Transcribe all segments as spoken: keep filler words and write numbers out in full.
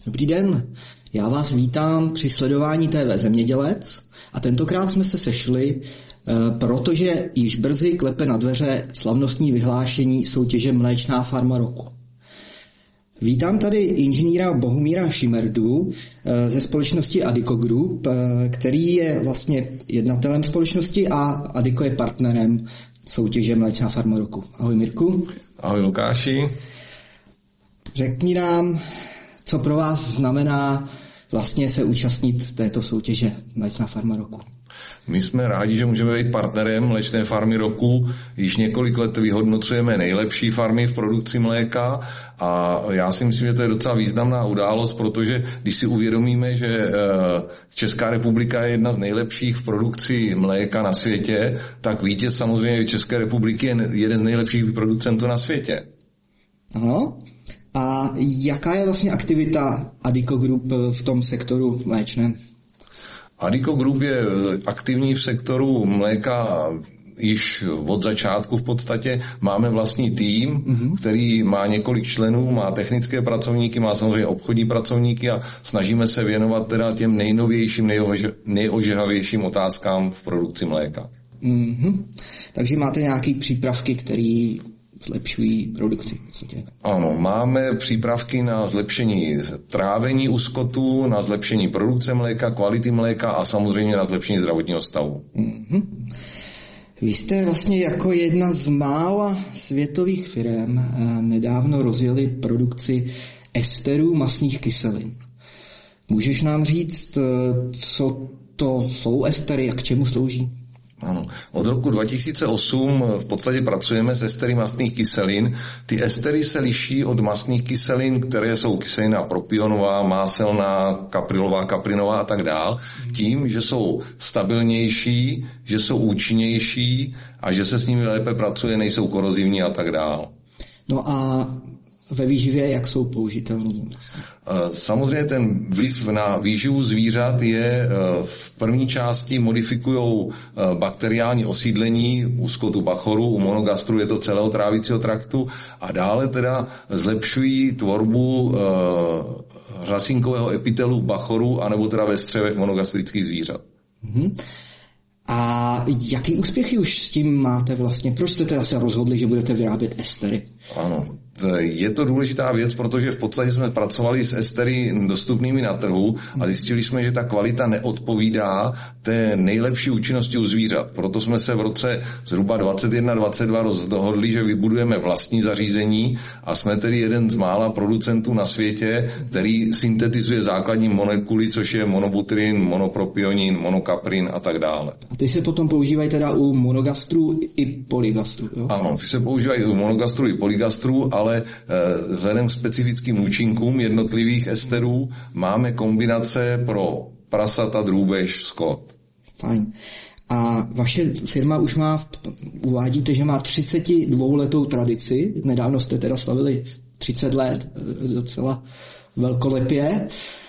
Dobrý den, já vás vítám při sledování T V Zemědělec a tentokrát jsme se sešli, protože již brzy klepe na dveře slavnostní vyhlášení soutěže Mléčná farma roku. Vítám tady inženýra Bohumíra Šimerdu ze společnosti Adiko Group, který je vlastně jednatelem společnosti a Adiko je partnerem soutěže Mléčná farma roku. Ahoj Mirku. Ahoj Lukáši. Řekni nám, co pro vás znamená vlastně se účastnit této soutěže Mléčná farma roku. My jsme rádi, že můžeme být partnerem Mléčné farmy roku. Již několik let vyhodnocujeme nejlepší farmy v produkci mléka a já si myslím, že to je docela významná událost, protože když si uvědomíme, že Česká republika je jedna z nejlepších v produkci mléka na světě, tak vítěz samozřejmě České republiky je jeden z nejlepších producentů na světě. Ano. A jaká je vlastně aktivita Adiko Group v tom sektoru mléčném? Adiko Group je aktivní v sektoru mléka již od začátku v podstatě. Máme vlastní tým, mm-hmm. který má několik členů, má technické pracovníky, má samozřejmě obchodní pracovníky a snažíme se věnovat teda těm nejnovějším, nejože, nejožehavějším otázkám v produkci mléka. Mm-hmm. Takže máte nějaké přípravky, které zlepšují produkci. Ano, máme přípravky na zlepšení trávení u skotu, na zlepšení produkce mléka, kvality mléka a samozřejmě na zlepšení zdravotního stavu. Mm-hmm. Vy jste vlastně jako jedna z mála světových firm nedávno rozjeli produkci esterů mastných kyselin. Můžeš nám říct, co to jsou estery a k čemu slouží? Ano. Od roku dva tisíce osm v podstatě pracujeme s estery mastných kyselin. Ty estery se liší od mastných kyselin, které jsou kyselina propionová, máselná, kaprilová, kaprinová a tak dál, tím, že jsou stabilnější, že jsou účinnější a že se s nimi lépe pracuje, nejsou korozivní a tak dál. No a ve výživě, jak jsou použitelný? Samozřejmě ten vliv na výživu zvířat je v první části modifikují bakteriální osídlení u skotu bachoru, u monogastru je to celého trávicího traktu a dále teda zlepšují tvorbu řasinkového epitelu bachoru anebo teda ve střevech monogastrických zvířat. Mm-hmm. A jaký úspěchy už s tím máte vlastně? Proč jste teda se rozhodli, že budete vyrábět estery? Ano, je to důležitá věc, protože v podstatě jsme pracovali s estery dostupnými na trhu a zjistili jsme, že ta kvalita neodpovídá té nejlepší účinnosti u zvířat. Proto jsme se v roce zhruba dvacet jedna dvacet dva rozhodli, že vybudujeme vlastní zařízení a jsme tedy jeden z mála producentů na světě, který syntetizuje základní molekuly, což je monobutrin, monopropionin, monokaprin a tak dále. A ty se potom používají teda u monogastru i polygastru, jo? Ano, ty se používají u monogastru i polygastru, ale vzhledem k specifickým účinkům jednotlivých esterů máme kombinace pro prasata, drůbež, skot. Fajn. A vaše firma už má, uvádíte, že má třicet dva letou tradici, nedávno jste teda slavili třicet let, docela velkolepě.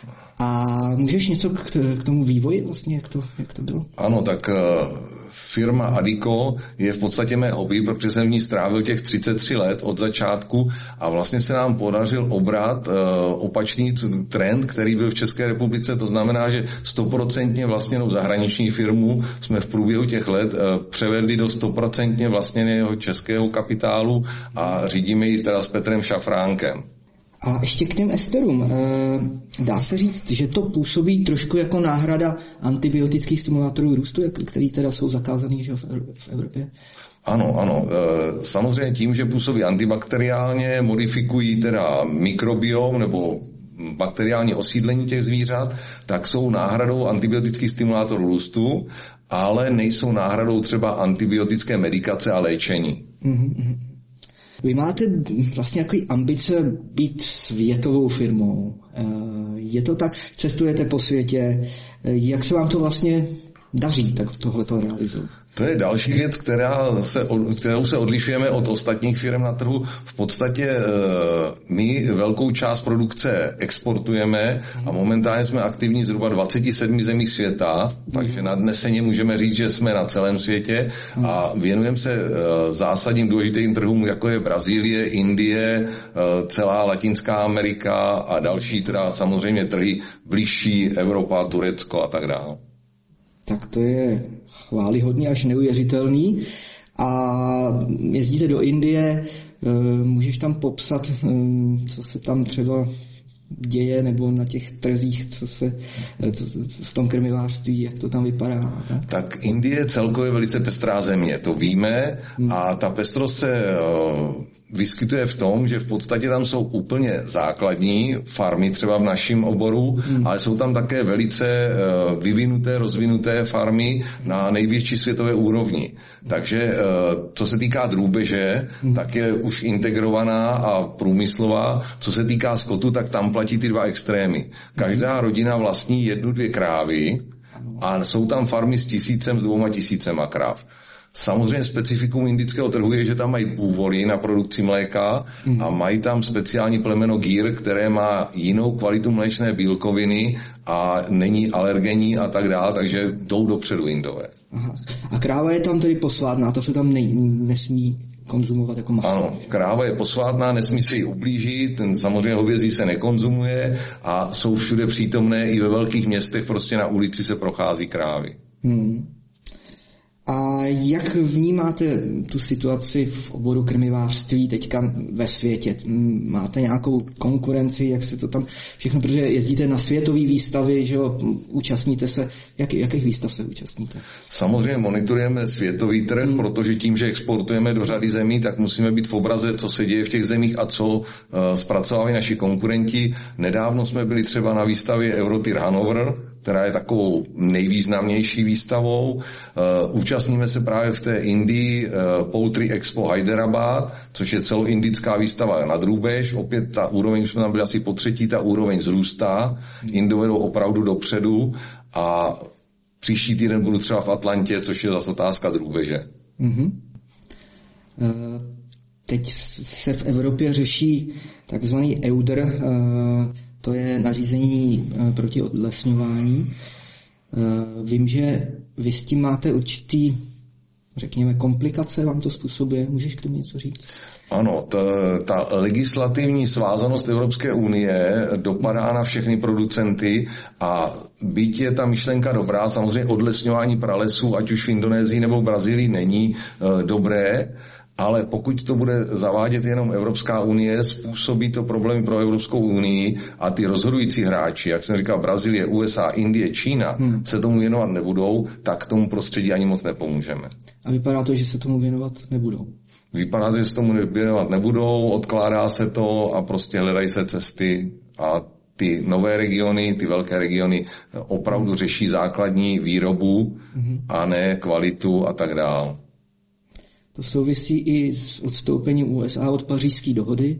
A můžeš něco k, k tomu vývoji vlastně, jak to, jak to bylo? Ano, tak firma Adiko je v podstatě mé hobby, protože jsem v ní strávil těch třicet tři let od začátku a vlastně se nám podařil obrat opačný trend, který byl v České republice, to znamená, že stoprocentně vlastněnou zahraniční firmu jsme v průběhu těch let převedli do stoprocentně vlastněného českého kapitálu a řídíme ji teda s Petrem Šafránkem. A ještě k těm esterům. Dá se říct, že to působí trošku jako náhrada antibiotických stimulátorů růstu, který teda jsou zakázaný že v Evropě? Ano, ano. Samozřejmě tím, že působí antibakteriálně, modifikují teda mikrobiom nebo bakteriální osídlení těch zvířat, tak jsou náhradou antibiotických stimulátorů růstu, ale nejsou náhradou třeba antibiotické medikace a léčení. Mm-hmm. Vy máte vlastně jaký ambice být světovou firmou. Je to tak? Cestujete po světě. Jak se vám to vlastně daří tak tohleto realizovat? To je další věc, která se, kterou se odlišujeme od ostatních firm na trhu. V podstatě my velkou část produkce exportujeme a momentálně jsme aktivní zhruba dvaceti sedmi zemích světa, takže nadneseně můžeme říct, že jsme na celém světě a věnujeme se zásadním důležitým trhům, jako je Brazílie, Indie, celá Latinská Amerika a další, teda samozřejmě trhy bližší, Evropa, Turecko a tak dále. Tak to je chvályhodný až neuvěřitelný. A jezdíte do Indie, můžeš tam popsat, co se tam třeba děje, nebo na těch trzích, co se co, v tom krmivářství, jak to tam vypadá. Tak, tak Indie je celkově velice pestrá země, to víme, hmm. a ta pestrost se uh, vyskytuje v tom, že v podstatě tam jsou úplně základní farmy, třeba v našem oboru, hmm. ale jsou tam také velice uh, vyvinuté, rozvinuté farmy na největší světové úrovni. Takže uh, co se týká drůbeže, hmm. tak je už integrovaná a průmyslová. Co se týká skotu, tak tam platí ty dva extrémy. Každá rodina vlastní jednu, dvě krávy a jsou tam farmy s tisícem, s dvouma tisícema kráv. Samozřejmě specifikum indického trhu je, že tam mají půvory na produkci mléka a mají tam speciální plemeno gír, které má jinou kvalitu mléčné bílkoviny a není alergenní a tak dále, takže jdou dopředu Indové. Aha. A kráva je tam tedy posvátná, to se tam ne, nesmí konzumovat jako maso. Ano, kráva je posvátná, nesmí si ji ublížit, ten samozřejmě hovězí se nekonzumuje a jsou všude přítomné, i ve velkých městech prostě na ulici se prochází krávy. Hmm. A jak vnímáte tu situaci v oboru krmivářství teďka ve světě? Máte nějakou konkurenci, jak se to tam všechno, protože jezdíte na světové výstavy, že jo, účastníte se, jak, jakých výstav se účastníte? Samozřejmě monitorujeme světový trh, hmm. protože tím, že exportujeme do řady zemí, tak musíme být v obraze, co se děje v těch zemích a co uh, zpracovávají naši konkurenti. Nedávno jsme byli třeba na výstavě Eurotyr Hanover, která je takovou nejvýznamnější výstavou. Uh, účastníme se právě v té Indii uh, Poultry Expo Hyderabad, což je celoindická výstava na drůbež. Opět ta úroveň, už jsme tam byli asi po třetí, ta úroveň zrůstá. Indové jdou opravdu dopředu a příští týden budu třeba v Atlantě, což je zase otázka drůbeže. Mm-hmm. Uh, teď se v Evropě řeší takzvaný EUDR, uh, to je nařízení proti odlesňování. Vím, že vy s tím máte určitý, řekněme, komplikace, vám to způsobuje. Můžeš k tomu něco říct? Ano, ta, ta legislativní svázanost Evropské unie dopadá na všechny producenty a byť je ta myšlenka dobrá, samozřejmě odlesňování pralesů, ať už v Indonésii nebo v Brazílii, není e, dobré, ale pokud to bude zavádět jenom Evropská unie, způsobí to problémy pro Evropskou unii a ty rozhodující hráči, jak jsem říkal, Brazílie, U S A, Indie, Čína, hmm. se tomu věnovat nebudou, tak tomu prostředí ani moc nepomůžeme. A vypadá to, že se tomu věnovat nebudou? Vypadá to, že se tomu věnovat nebudou, odkládá se to a prostě hledají se cesty a ty nové regiony, ty velké regiony opravdu řeší základní výrobu hmm. a ne kvalitu a tak dále. To souvisí i s odstoupením U S A od Pařížské dohody.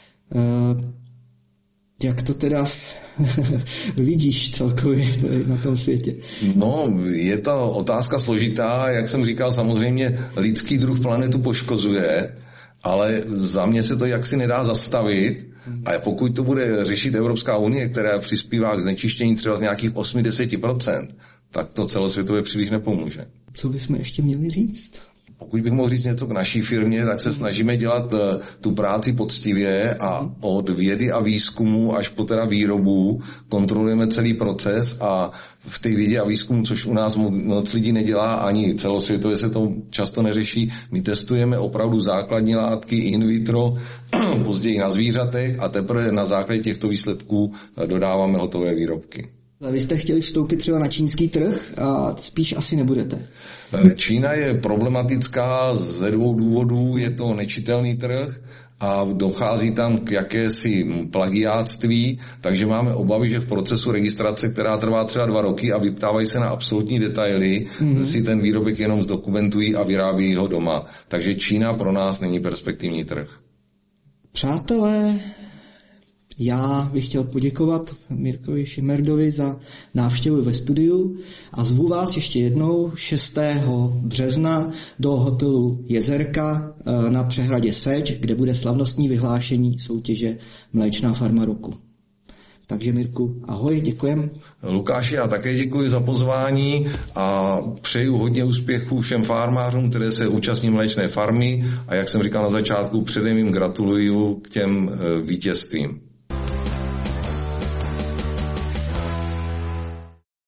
Jak to teda vidíš celkově na tom světě? No, je to otázka složitá. Jak jsem říkal, samozřejmě lidský druh planetu poškozuje, ale za mě se to jaksi nedá zastavit. A pokud to bude řešit Evropská unie, která přispívá k znečištění třeba z nějakých osm až deset procent, tak to celosvětově příliš nepomůže. Co bychom ještě měli říct? Pokud bych mohl říct něco k naší firmě, tak se snažíme dělat uh, tu práci poctivě a od vědy a výzkumu až po teda výrobu kontrolujeme celý proces a v té vědě a výzkumu, což u nás moc lidí nedělá, ani celosvětově se to často neřeší, my testujeme opravdu základní látky in vitro, později na zvířatech a teprve na základě těchto výsledků dodáváme hotové výrobky. Vy jste chtěli vstoupit třeba na čínský trh a spíš asi nebudete. Čína je problematická ze dvou důvodů. Je to nečitelný trh a dochází tam k jakési plagiátství, takže máme obavy, že v procesu registrace, která trvá třeba dva roky a vyptávají se na absolutní detaily, mm-hmm. si ten výrobek jenom zdokumentují a vyrábí ho doma. Takže Čína pro nás není perspektivní trh. Přátelé, Já bych chtěl poděkovat Mirkovi Šimerdovi za návštěvu ve studiu a zvu vás ještě jednou šestého března do hotelu Jezerka na přehradě Seč, kde bude slavnostní vyhlášení soutěže Mléčná farma roku. Takže Mirku, ahoj, děkujem. Lukáši, já také děkuji za pozvání a přeju hodně úspěchů všem farmářům, které se účastní mléčné farmy a jak jsem říkal na začátku, předem jim gratuluju k těm vítězstvím.